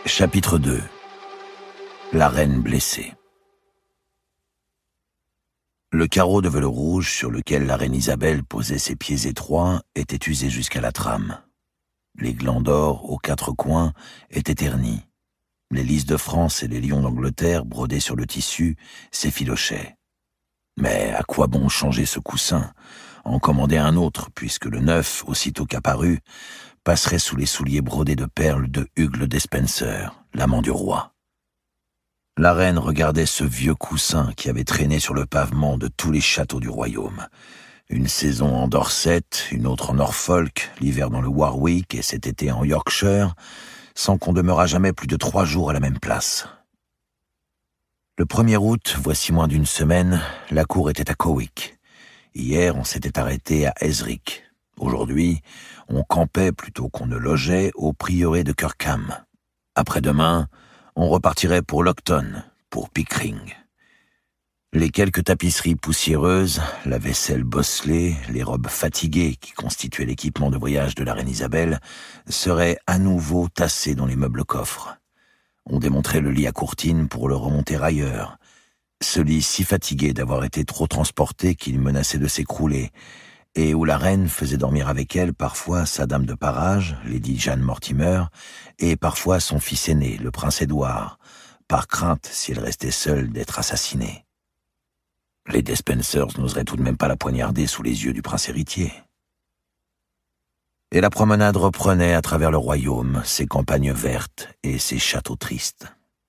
Chapitre 2. La reine blessée. Le carreau de velours rouge sur lequel la reine Isabelle posait ses pieds étroits était usé jusqu'à la trame. Les glands d'or aux quatre coins étaient ternis. Les lys de France et les lions d'Angleterre brodés sur le tissu s'effilochaient. Mais à quoi bon changer ce coussin, en commander un autre, puisque le neuf, aussitôt qu'apparu, passerait sous les souliers brodés de perles de Hugues le Despenser, l'amant du roi. La reine regardait ce vieux coussin qui avait traîné sur le pavement de tous les châteaux du royaume. Une saison en Dorset, une autre en Norfolk, l'hiver dans le Warwick et cet été en Yorkshire, sans qu'on demeurât jamais plus de 3 jours à la même place. Le 1er août, voici moins d'une semaine, la cour était à Cowick. Hier, on s'était arrêté à Esric. Aujourd'hui, on campait plutôt qu'on ne logeait au prieuré de Kirkham. Après-demain, on repartirait pour Lockton, pour Pickering. Les quelques tapisseries poussiéreuses, la vaisselle bosselée, les robes fatiguées qui constituaient l'équipement de voyage de la reine Isabelle seraient à nouveau tassées dans les meubles coffres. On démonterait le lit à courtine pour le remonter ailleurs. Ce lit si fatigué d'avoir été trop transporté qu'il menaçait de s'écrouler, et où la reine faisait dormir avec elle parfois sa dame de parage, Lady Jeanne Mortimer, et parfois son fils aîné, le prince Édouard, par crainte, si elle restait seule, d'être assassinée. Les Despensers n'oseraient tout de même pas la poignarder sous les yeux du prince héritier. Et la promenade reprenait à travers le royaume, ses campagnes vertes et ses châteaux tristes.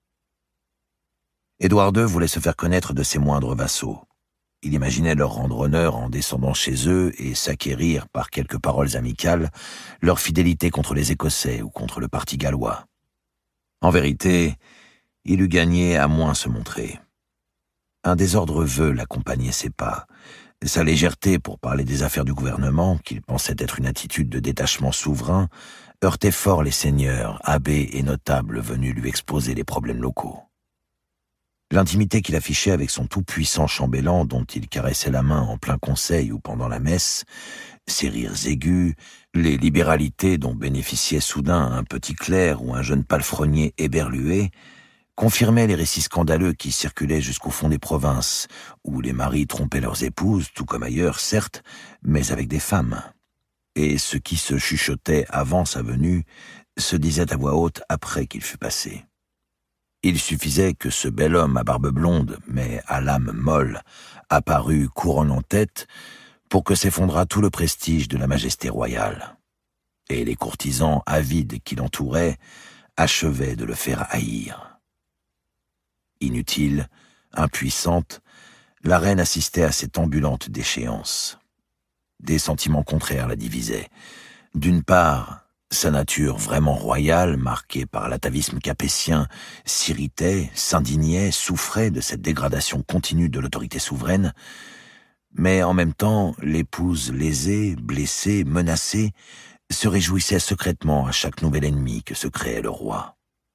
Édouard II voulait se faire connaître de ses moindres vassaux. Il imaginait leur rendre honneur en descendant chez eux et s'acquérir, par quelques paroles amicales, leur fidélité contre les Écossais ou contre le parti gallois. En vérité, il eût gagné à moins se montrer. Un désordre vœu l'accompagnait ses pas. Sa légèreté pour parler des affaires du gouvernement, qu'il pensait être une attitude de détachement souverain, heurtait fort les seigneurs, abbés et notables venus lui exposer les problèmes locaux. L'intimité qu'il affichait avec son tout-puissant chambellan dont il caressait la main en plein conseil ou pendant la messe, ses rires aigus, les libéralités dont bénéficiait soudain un petit clerc ou un jeune palefrenier éberlué, confirmaient les récits scandaleux qui circulaient jusqu'au fond des provinces, où les maris trompaient leurs épouses, tout comme ailleurs, certes, mais avec des femmes. Et ce qui se chuchotait avant sa venue se disait à voix haute après qu'il fût passé. Il suffisait que ce bel homme à barbe blonde, mais à l'âme molle, apparût couronne en tête, pour que s'effondrât tout le prestige de la majesté royale. Et les courtisans avides qui l'entouraient achevaient de le faire haïr. Inutile, impuissante, la reine assistait à cette ambulante déchéance. Des sentiments contraires la divisaient. D'une part, sa nature vraiment royale, marquée par l'atavisme capétien, s'irritait, s'indignait, souffrait de cette dégradation continue de l'autorité souveraine, mais en même temps, l'épouse lésée, blessée, menacée, se réjouissait secrètement à chaque nouvel ennemi que se créait le roi.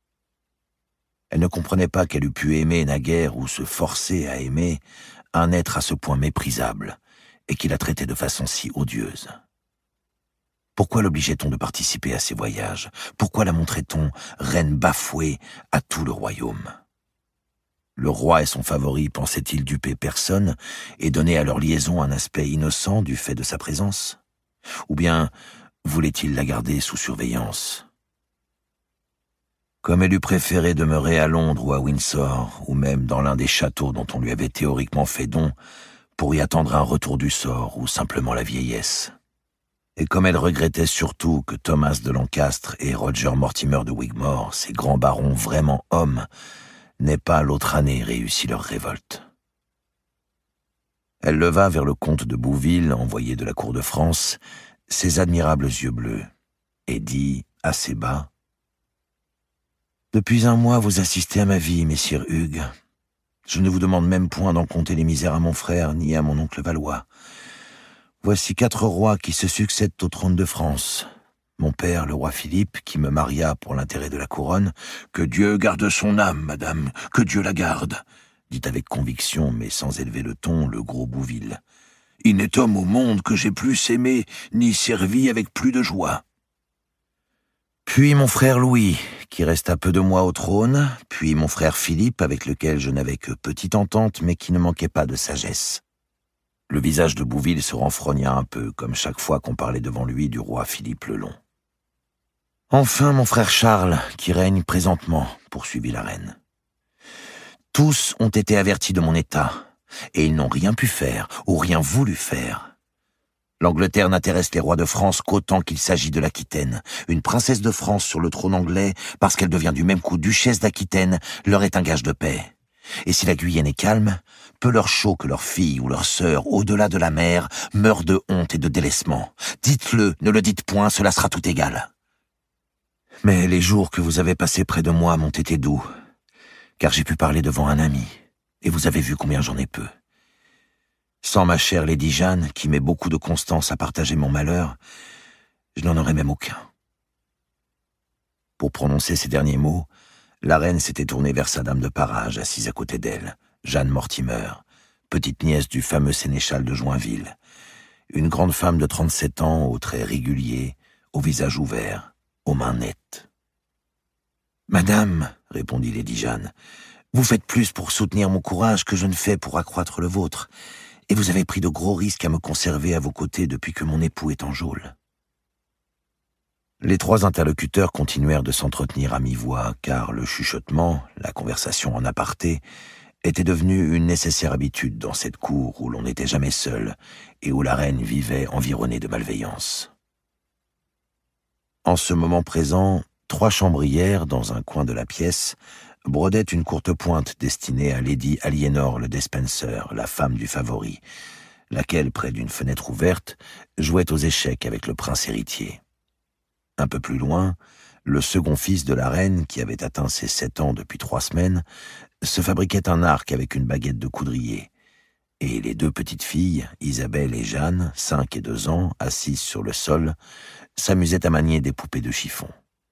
Elle ne comprenait pas qu'elle eût pu aimer naguère ou se forcer à aimer un être à ce point méprisable, et qui la traitait de façon si odieuse. Pourquoi l'obligeait-on de participer à ces voyages? Pourquoi la montrait-on reine bafouée à tout le royaume? Le roi et son favori pensaient-ils duper personne et donner à leur liaison un aspect innocent du fait de sa présence? Ou bien voulait-il la garder sous surveillance? Comme elle eût préféré demeurer à Londres ou à Windsor, ou même dans l'un des châteaux dont on lui avait théoriquement fait don, pour y attendre un retour du sort ou simplement la vieillesse. Et comme elle regrettait surtout que Thomas de Lancastre et Roger Mortimer de Wigmore, ces grands barons vraiment hommes, n'aient pas l'autre année réussi leur révolte. Elle leva vers le comte de Bouville, envoyé de la cour de France, ses admirables yeux bleus, et dit, assez bas, « Depuis 1 mois, vous assistez à ma vie, messire Hugues. Je ne vous demande même point d'en compter les misères à mon frère, ni à mon oncle Valois. Voici 4 rois qui se succèdent au trône de France. Mon père, le roi Philippe, qui me maria pour l'intérêt de la couronne. Que Dieu garde son âme, madame, que Dieu la garde, dit avec conviction, mais sans élever le ton, le gros Bouville. Il n'est homme au monde que j'ai plus aimé, ni servi avec plus de joie. Puis mon frère Louis, qui resta peu de mois au trône, puis mon frère Philippe, avec lequel je n'avais que petite entente, mais qui ne manquait pas de sagesse. Le visage de Bouville se renfrogna un peu, comme chaque fois qu'on parlait devant lui du roi Philippe le Long. « Enfin, mon frère Charles, qui règne présentement, poursuivit la reine. Tous ont été avertis de mon état, et ils n'ont rien pu faire, ou rien voulu faire. L'Angleterre n'intéresse les rois de France qu'autant qu'il s'agit de l'Aquitaine. Une princesse de France sur le trône anglais, parce qu'elle devient du même coup duchesse d'Aquitaine, leur est un gage de paix. Et si la Guyenne est calme, peu leur chaud que leur fille ou leur sœur, au-delà de la mer, meure de honte et de délaissement. Dites-le, ne le dites point, cela sera tout égal. Mais les jours que vous avez passés près de moi m'ont été doux, car j'ai pu parler devant un ami, et vous avez vu combien j'en ai peu. Sans ma chère Lady Jeanne, qui met beaucoup de constance à partager mon malheur, je n'en aurais même aucun. » Pour prononcer ces derniers mots, la reine s'était tournée vers sa dame de parage, assise à côté d'elle, Jeanne Mortimer, petite nièce du fameux sénéchal de Joinville, une grande femme de 37 ans, aux traits réguliers, au visage ouvert, aux mains nettes. « Madame, répondit Lady Jeanne, vous faites plus pour soutenir mon courage que je ne fais pour accroître le vôtre, et vous avez pris de gros risques à me conserver à vos côtés depuis que mon époux est en geôle. » Les trois interlocuteurs continuèrent de s'entretenir à mi-voix, car le chuchotement, la conversation en aparté, était devenu une nécessaire habitude dans cette cour où l'on n'était jamais seul et où la reine vivait environnée de malveillance. En ce moment présent, 3 chambrières, dans un coin de la pièce, brodaient une courte pointe destinée à Lady Aliénor le Despencer, la femme du favori, laquelle, près d'une fenêtre ouverte, jouait aux échecs avec le prince héritier. Un peu plus loin, le second fils de la reine, qui avait atteint ses 7 ans depuis 3 semaines, se fabriquait un arc avec une baguette de coudrier, et les 2 petites filles, Isabelle et Jeanne, 5 et 2 ans, assises sur le sol, s'amusaient à manier des poupées de chiffon.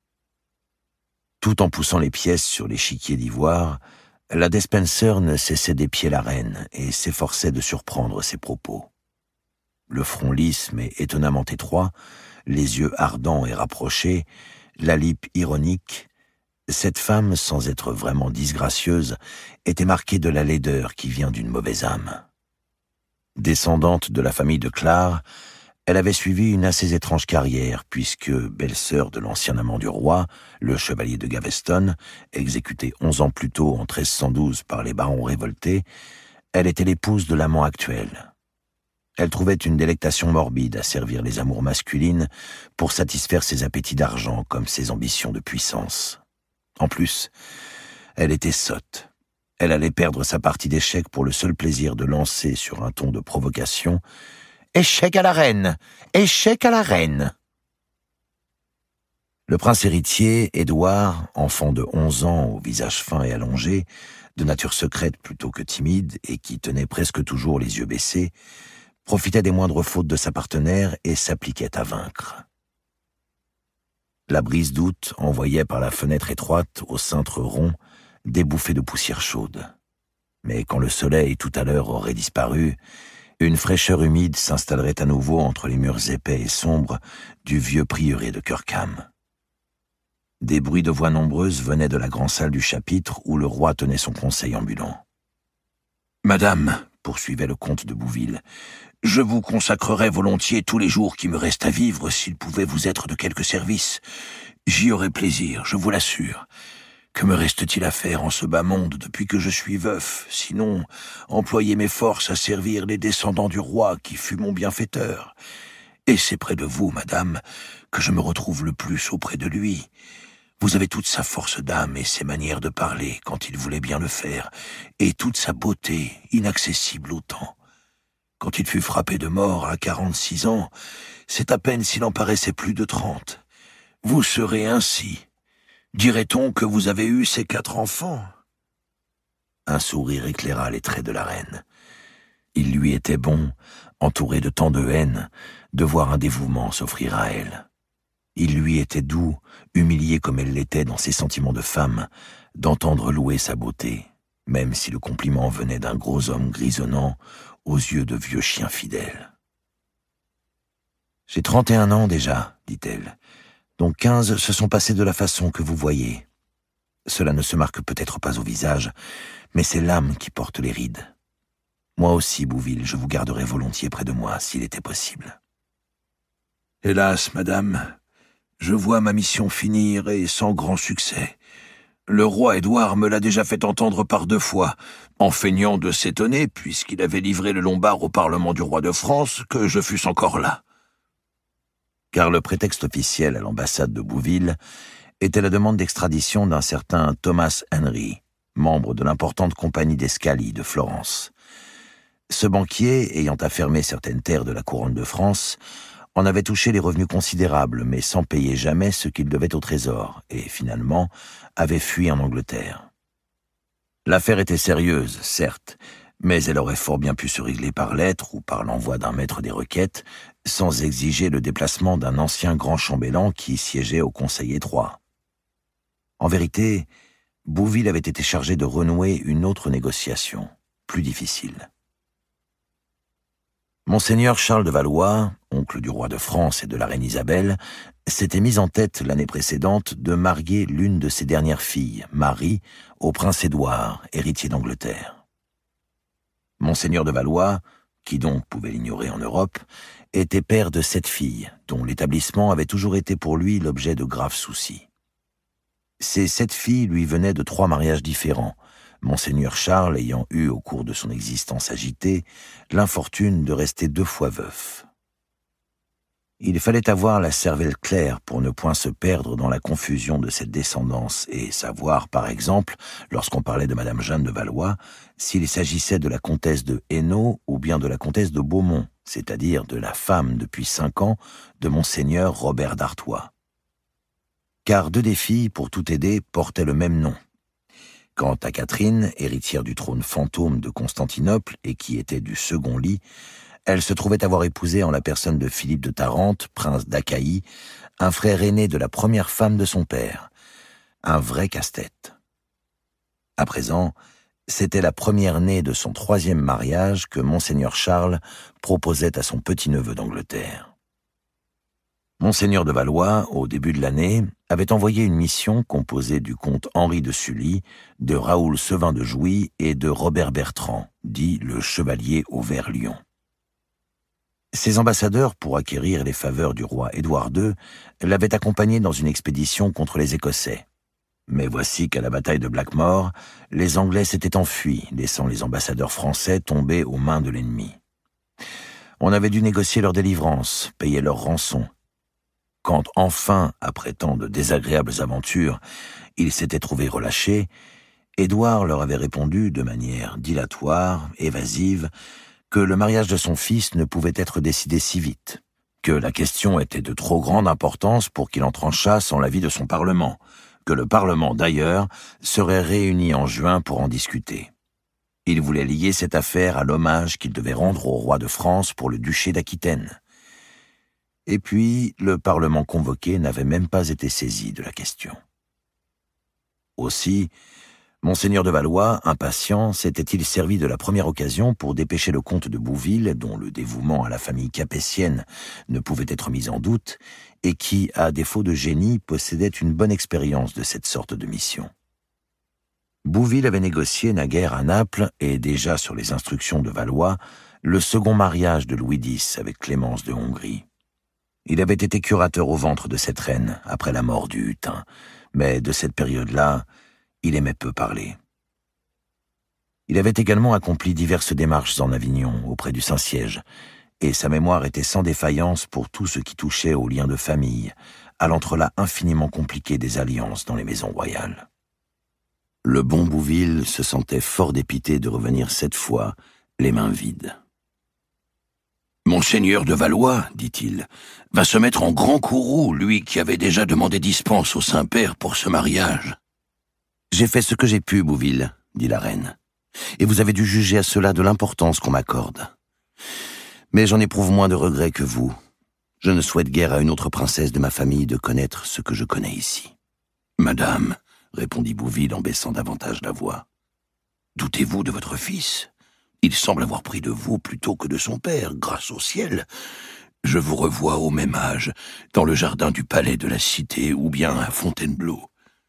Tout en poussant les pièces sur l'échiquier d'ivoire, la Despencer ne cessait d'épier la reine et s'efforçait de surprendre ses propos. Le front lisse mais étonnamment étroit, les yeux ardents et rapprochés, la lippe ironique, cette femme, sans être vraiment disgracieuse, était marquée de la laideur qui vient d'une mauvaise âme. Descendante de la famille de Clare, elle avait suivi une assez étrange carrière, puisque, belle-sœur de l'ancien amant du roi, le chevalier de Gaveston, exécuté 11 ans plus tôt en 1312 par les barons révoltés, elle était l'épouse de l'amant actuel. Elle trouvait une délectation morbide à servir les amours masculines pour satisfaire ses appétits d'argent comme ses ambitions de puissance. En plus, elle était sotte. Elle allait perdre sa partie d'échecs pour le seul plaisir de lancer sur un ton de provocation « Échec à la reine! Échec à la reine !» Le prince héritier, Édouard, enfant de 11 ans au visage fin et allongé, de nature secrète plutôt que timide et qui tenait presque toujours les yeux baissés, profitait des moindres fautes de sa partenaire et s'appliquait à vaincre. La brise d'août envoyait par la fenêtre étroite, au cintre rond, des bouffées de poussière chaude. Mais quand le soleil tout à l'heure aurait disparu, une fraîcheur humide s'installerait à nouveau entre les murs épais et sombres du vieux prieuré de Kirkham. Des bruits de voix nombreuses venaient de la grande salle du chapitre où le roi tenait son conseil ambulant. « Madame, poursuivait le comte de Bouville, je vous consacrerais volontiers tous les jours qui me restent à vivre s'ils pouvaient vous être de quelque service. J'y aurais plaisir, je vous l'assure. Que me reste-t-il à faire en ce bas monde depuis que je suis veuf, sinon employer mes forces à servir les descendants du roi qui fut mon bienfaiteur. Et c'est près de vous, madame, que je me retrouve le plus auprès de lui. Vous avez toute sa force d'âme et ses manières de parler quand il voulait bien le faire, et toute sa beauté, inaccessible autant. Quand il fut frappé de mort à 46 ans, c'est à peine s'il en paraissait plus de 30. Vous serez ainsi. Dirait-on que vous avez eu ces 4 enfants ?» Un sourire éclaira les traits de la reine. Il lui était bon, entouré de tant de haine, de voir un dévouement s'offrir à elle. Il lui était doux, humilié comme elle l'était dans ses sentiments de femme, d'entendre louer sa beauté, même si le compliment venait d'un gros homme grisonnant, aux yeux de vieux chien fidèle. « J'ai 31 ans déjà, dit-elle, dont 15 se sont passés de la façon que vous voyez, Cela ne se marque peut-être pas au visage, mais c'est l'âme qui porte les rides. Moi aussi, Bouville, je vous garderais volontiers près de moi, s'il était possible. Hélas, madame, je vois ma mission finir et sans grand succès. Le roi Édouard me l'a déjà fait entendre par 2 fois, en feignant de s'étonner, puisqu'il avait livré le Lombard au Parlement du roi de France, que je fusse encore là. Car le prétexte officiel à l'ambassade de Bouville était la demande d'extradition d'un certain Thomas Henry, membre de l'importante compagnie d'escaliers de Florence. Ce banquier, ayant affermé certaines terres de la couronne de France, en avait touché les revenus considérables, mais sans payer jamais ce qu'il devait au trésor, et finalement avait fui en Angleterre. L'affaire était sérieuse, certes, mais elle aurait fort bien pu se régler par lettre ou par l'envoi d'un maître des requêtes, sans exiger le déplacement d'un ancien grand chambellan qui siégeait au Conseil étroit. En vérité, Bouville avait été chargé de renouer une autre négociation, plus difficile. Monseigneur Charles de Valois, oncle du roi de France et de la reine Isabelle, s'était mis en tête l'année précédente de marier l'une de ses dernières filles, Marie, au prince Édouard, héritier d'Angleterre. Monseigneur de Valois, qui donc pouvait l'ignorer en Europe, était père de 7 filles, dont l'établissement avait toujours été pour lui l'objet de graves soucis. Ces 7 filles lui venaient de 3 mariages différents, Monseigneur Charles ayant eu, au cours de son existence agitée, l'infortune de rester 2 fois veuf. Il fallait avoir la cervelle claire pour ne point se perdre dans la confusion de cette descendance et savoir, par exemple, lorsqu'on parlait de Madame Jeanne de Valois, s'il s'agissait de la comtesse de Hainaut ou bien de la comtesse de Beaumont, c'est-à-dire de la femme depuis 5 ans de Monseigneur Robert d'Artois. Car 2 des filles, pour tout aider, portaient le même nom. Quant à Catherine, héritière du trône fantôme de Constantinople et qui était du second lit, elle se trouvait avoir épousé en la personne de Philippe de Tarente, prince d'Achaïe, un frère aîné de la première femme de son père. Un vrai casse-tête. À présent, c'était la première-née de son 3e mariage que Monseigneur Charles proposait à son petit-neveu d'Angleterre. Monseigneur de Valois, au début de l'année, avait envoyé une mission composée du comte Henri de Sully, de Raoul Sevin de Jouy et de Robert Bertrand, dit le chevalier au vert lion. Ces ambassadeurs, pour acquérir les faveurs du roi Édouard II, l'avaient accompagné dans une expédition contre les Écossais. Mais voici qu'à la bataille de Blackmore, les Anglais s'étaient enfuis, laissant les ambassadeurs français tomber aux mains de l'ennemi. On avait dû négocier leur délivrance, payer leur rançon. Quand enfin, après tant de désagréables aventures, ils s'étaient trouvés relâchés, Édouard leur avait répondu de manière dilatoire, évasive, que le mariage de son fils ne pouvait être décidé si vite, que la question était de trop grande importance pour qu'il en tranchât sans l'avis de son Parlement, que le Parlement d'ailleurs serait réuni en juin pour en discuter. Il voulait lier cette affaire à l'hommage qu'il devait rendre au roi de France pour le duché d'Aquitaine. Et puis, le Parlement convoqué n'avait même pas été saisi de la question. Aussi, Monseigneur de Valois, impatient, s'était-il servi de la première occasion pour dépêcher le comte de Bouville, dont le dévouement à la famille capétienne ne pouvait être mis en doute, et qui, à défaut de génie, possédait une bonne expérience de cette sorte de mission. Bouville avait négocié naguère à Naples, et déjà sur les instructions de Valois, le second mariage de Louis X avec Clémence de Hongrie. Il avait été curateur au ventre de cette reine, après la mort du Hutin, mais de cette période-là, il aimait peu parler. Il avait également accompli diverses démarches en Avignon, auprès du Saint-Siège, et sa mémoire était sans défaillance pour tout ce qui touchait aux liens de famille, à l'entrelac infiniment compliqué des alliances dans les maisons royales. Le bon Bouville se sentait fort dépité de revenir cette fois, les mains vides. « Monseigneur de Valois, dit-il, va se mettre en grand courroux, lui qui avait déjà demandé dispense au Saint-Père pour ce mariage. » « J'ai fait ce que j'ai pu, Bouville, dit la reine, et vous avez dû juger à cela de l'importance qu'on m'accorde. Mais j'en éprouve moins de regrets que vous. Je ne souhaite guère à une autre princesse de ma famille de connaître ce que je connais ici. »« Madame, répondit Bouville en baissant davantage la voix, doutez-vous de votre fils ? Il semble avoir pris de vous plutôt que de son père, grâce au ciel. Je vous revois au même âge, dans le jardin du palais de la Cité ou bien à Fontainebleau. »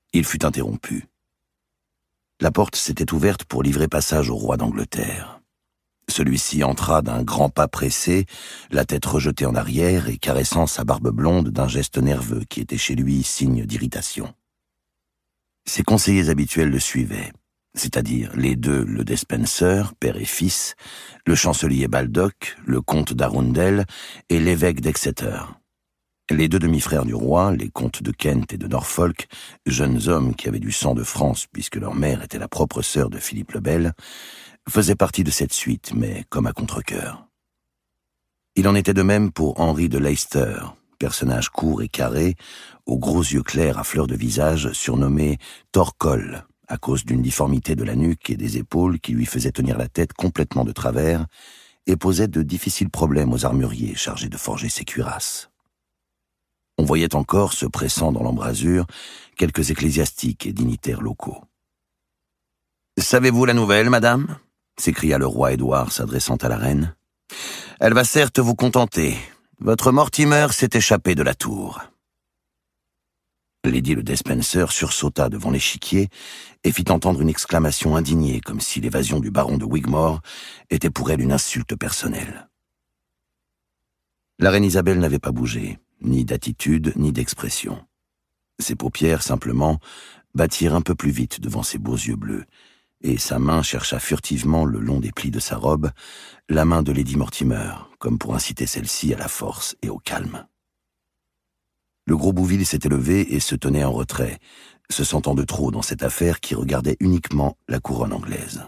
Il fut interrompu. La porte s'était ouverte pour livrer passage au roi d'Angleterre. Celui-ci entra d'un grand pas pressé, la tête rejetée en arrière et caressant sa barbe blonde d'un geste nerveux qui était chez lui signe d'irritation. Ses conseillers habituels le suivaient, c'est-à-dire les deux le Despencer, père et fils, le chancelier Baldock, le comte d'Arundel et l'évêque d'Exeter. Les deux demi-frères du roi, les comtes de Kent et de Norfolk, jeunes hommes qui avaient du sang de France puisque leur mère était la propre sœur de Philippe le Bel, faisaient partie de cette suite, mais comme à contre-cœur. Il en était de même pour Henri de Leicester, personnage court et carré, aux gros yeux clairs à fleur de visage, surnommé Torcol, à cause d'une difformité de la nuque et des épaules qui lui faisait tenir la tête complètement de travers et posait de difficiles problèmes aux armuriers chargés de forger ses cuirasses. On voyait encore, se pressant dans l'embrasure, quelques ecclésiastiques et dignitaires locaux. « Savez-vous la nouvelle, madame ?» s'écria le roi Édouard s'adressant à la reine. « Elle va certes vous contenter. Votre Mortimer s'est échappé de la tour. » Lady le Despencer sursauta devant l'échiquier et fit entendre une exclamation indignée comme si l'évasion du baron de Wigmore était pour elle une insulte personnelle. La reine Isabelle n'avait pas bougé, ni d'attitude ni d'expression. Ses paupières, simplement, battirent un peu plus vite devant ses beaux yeux bleus, et sa main chercha furtivement le long des plis de sa robe la main de Lady Mortimer, comme pour inciter celle-ci à la force et au calme. Le gros Bouville s'était levé et se tenait en retrait, se sentant de trop dans cette affaire qui regardait uniquement la couronne anglaise.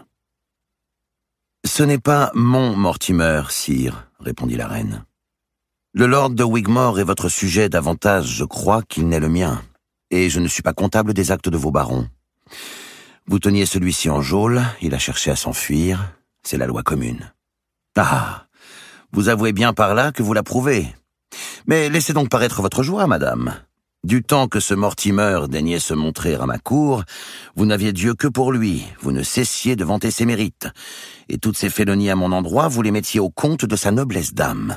« Ce n'est pas mon Mortimer, sire, » répondit la reine. « Le lord de Wigmore est votre sujet davantage, je crois, qu'il n'est le mien, et je ne suis pas comptable des actes de vos barons. Vous teniez celui-ci en geôle, il a cherché à s'enfuir, c'est la loi commune. Ah, vous avouez bien par là que vous l'approuvez. Mais laissez donc paraître votre joie, madame. Du temps que ce Mortimer daignait se montrer à ma cour, vous n'aviez Dieu que pour lui, vous ne cessiez de vanter ses mérites, et toutes ces félonies à mon endroit, vous les mettiez au compte de sa noblesse d'âme.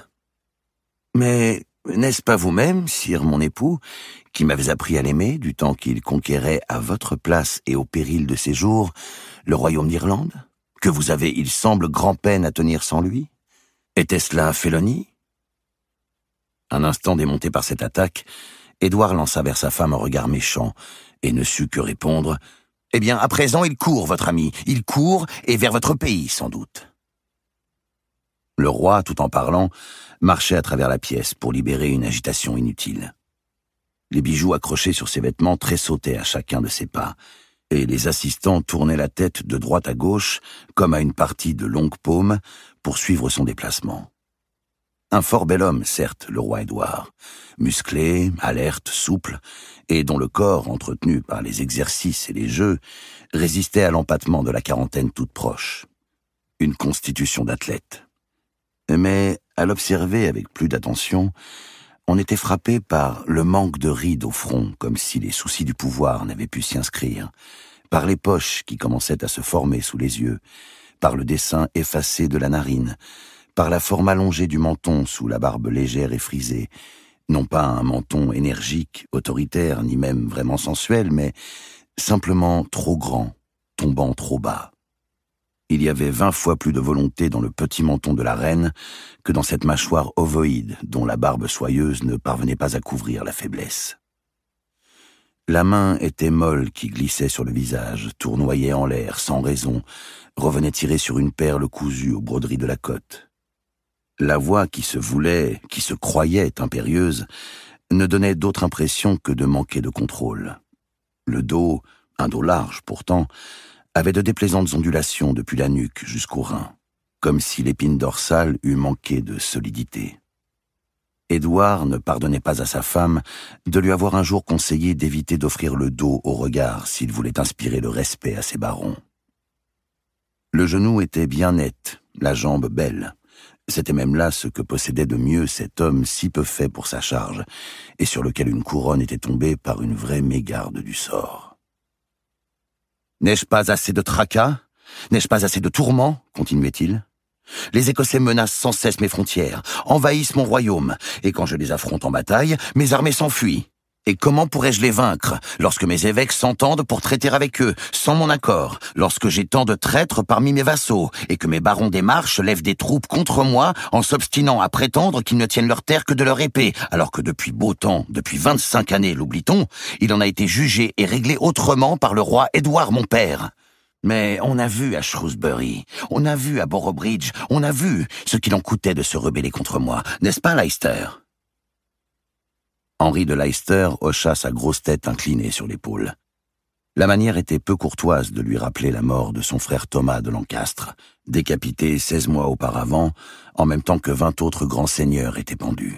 Mais n'est-ce pas vous-même, sire mon époux, qui m'avez appris à l'aimer du temps qu'il conquérait à votre place et au péril de ses jours le royaume d'Irlande, que vous avez, il semble, grand-peine à tenir sans lui? Était-ce là félonie? Un instant démonté par cette attaque, Édouard lança vers sa femme un regard méchant et ne sut que répondre « Eh bien, à présent, il court, votre ami, il court, et vers votre pays, sans doute. » Le roi, tout en parlant, marchait à travers la pièce pour libérer une agitation inutile. Les bijoux accrochés sur ses vêtements tressautaient à chacun de ses pas, et les assistants tournaient la tête de droite à gauche, comme à une partie de longue paume, pour suivre son déplacement. Un fort bel homme, certes, le roi Édouard, musclé, alerte, souple, et dont le corps, entretenu par les exercices et les jeux, résistait à l'empattement de la quarantaine toute proche. Une constitution d'athlète. Mais, à l'observer avec plus d'attention, on était frappé par le manque de rides au front, comme si les soucis du pouvoir n'avaient pu s'y inscrire, par les poches qui commençaient à se former sous les yeux, par le dessin effacé de la narine, par la forme allongée du menton sous la barbe légère et frisée, non pas un menton énergique, autoritaire, ni même vraiment sensuel, mais simplement trop grand, tombant trop bas. Il y avait 20 fois plus de volonté dans le petit menton de la reine que dans cette mâchoire ovoïde dont la barbe soyeuse ne parvenait pas à couvrir la faiblesse. La main était molle qui glissait sur le visage, tournoyait en l'air sans raison, revenait tirer sur une perle cousue aux broderies de la cotte. La voix qui se voulait, qui se croyait impérieuse, ne donnait d'autre impression que de manquer de contrôle. Le dos, un dos large pourtant, avait de déplaisantes ondulations depuis la nuque jusqu'au rein, comme si l'épine dorsale eût manqué de solidité. Édouard ne pardonnait pas à sa femme de lui avoir un jour conseillé d'éviter d'offrir le dos au regard s'il voulait inspirer le respect à ses barons. Le genou était bien net, la jambe belle. C'était même là ce que possédait de mieux cet homme si peu fait pour sa charge, et sur lequel une couronne était tombée par une vraie mégarde du sort. N'ai-je pas assez de tracas? N'ai-je pas assez de tourments? Continuait-il. Les Écossais menacent sans cesse mes frontières, envahissent mon royaume, et quand je les affronte en bataille, mes armées s'enfuient. Et comment pourrais-je les vaincre, lorsque mes évêques s'entendent pour traiter avec eux, sans mon accord, lorsque j'ai tant de traîtres parmi mes vassaux, et que mes barons des Marches lèvent des troupes contre moi, en s'obstinant à prétendre qu'ils ne tiennent leur terre que de leur épée, alors que depuis beau temps, depuis 25 années, l'oublie-t-on, il en a été jugé et réglé autrement par le roi Édouard mon père. Mais on a vu à Shrewsbury, on a vu à Boroughbridge, on a vu ce qu'il en coûtait de se rebeller contre moi, n'est-ce pas, Leicester ? Henri de Leicester hocha sa grosse tête inclinée sur l'épaule. La manière était peu courtoise de lui rappeler la mort de son frère Thomas de Lancastre, décapité 16 mois auparavant, en même temps que 20 autres grands seigneurs étaient pendus.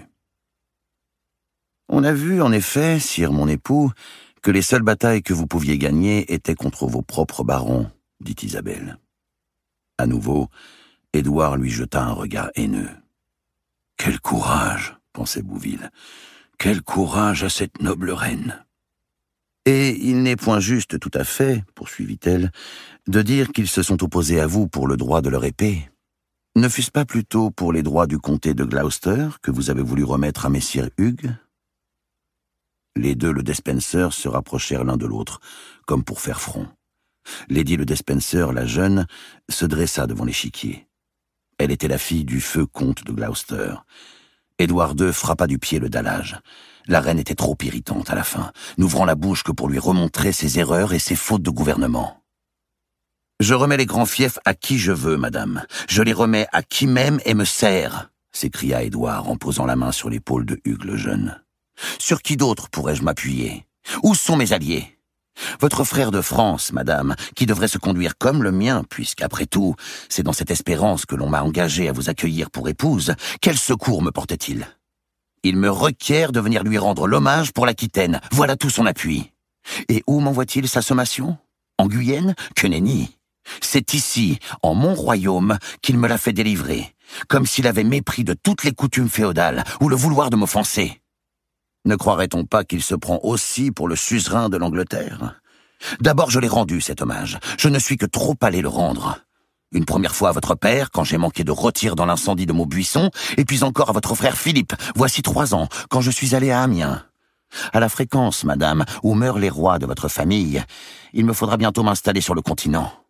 On a vu, en effet, sire mon époux, que les seules batailles que vous pouviez gagner étaient contre vos propres barons, dit Isabelle. À nouveau, Édouard lui jeta un regard haineux. « Quel courage !» pensait Bouville. « Quel courage à cette noble reine !» Et il n'est point juste tout à fait, poursuivit-elle, de dire qu'ils se sont opposés à vous pour le droit de leur épée. Ne fût-ce pas plutôt pour les droits du comté de Gloucester que vous avez voulu remettre à messire Hugues ? Les deux le Despencer se rapprochèrent l'un de l'autre, comme pour faire front. Lady le Despencer, la jeune, se dressa devant l'échiquier. Elle était la fille du feu comte de Gloucester. Édouard II frappa du pied le dallage. La reine était trop irritante à la fin, n'ouvrant la bouche que pour lui remontrer ses erreurs et ses fautes de gouvernement. « Je remets les grands fiefs à qui je veux, madame. Je les remets à qui m'aime et me sert !» s'écria Édouard en posant la main sur l'épaule de Hugues le jeune. « Sur qui d'autre pourrais-je m'appuyer ? Où sont mes alliés ? Votre frère de France, madame, qui devrait se conduire comme le mien, puisqu'après tout, c'est dans cette espérance que l'on m'a engagé à vous accueillir pour épouse, quel secours me porte-t-il ? Il me requiert de venir lui rendre l'hommage pour l'Aquitaine, voilà tout son appui. Et où m'envoie-t-il sa sommation ? En Guyenne ? Que nenni ! C'est ici, en mon royaume, qu'il me l'a fait délivrer, comme s'il avait mépris de toutes les coutumes féodales, ou le vouloir de m'offenser. Ne croirait-on pas qu'il se prend aussi pour le suzerain de l'Angleterre ? D'abord, je l'ai rendu, cet hommage. Je ne suis que trop allé le rendre. Une première fois à votre père, quand j'ai manqué de rôtir dans l'incendie de Maubuisson, et puis encore à votre frère Philippe, voici 3 ans, quand je suis allé à Amiens. À la fréquence, madame, où meurent les rois de votre famille, il me faudra bientôt m'installer sur le continent.